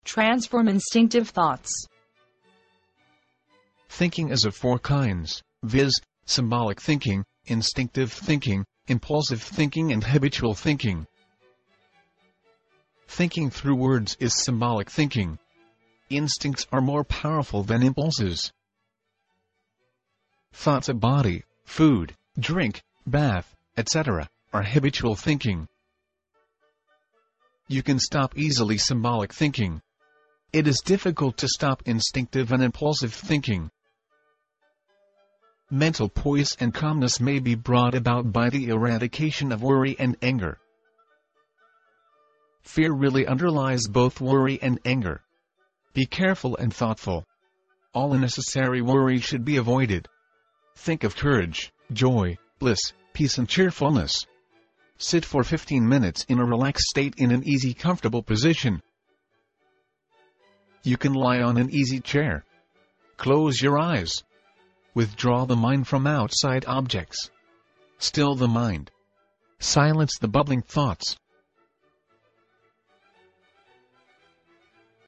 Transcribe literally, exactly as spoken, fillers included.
Transform instinctive thoughts. Thinking is of four kinds, viz., symbolic thinking, instinctive thinking, impulsive thinking and habitual thinking. Thinking through words is symbolic thinking. Instincts are more powerful than impulses. Thoughts of body, food, drink, bath, et cetera, are habitual thinking. You can stop easily symbolic thinking. It is difficult to stop instinctive and impulsive thinking. Mental poise and calmness may be brought about by the eradication of worry and anger. Fear really underlies both worry and anger. Be careful and thoughtful. All unnecessary worry should be avoided. Think of courage, joy, bliss, peace and cheerfulness. Sit for fifteen minutes in a relaxed state in an easy, comfortable position. You can lie on an easy chair. Close your eyes. Withdraw the mind from outside objects. Still the mind. Silence the bubbling thoughts.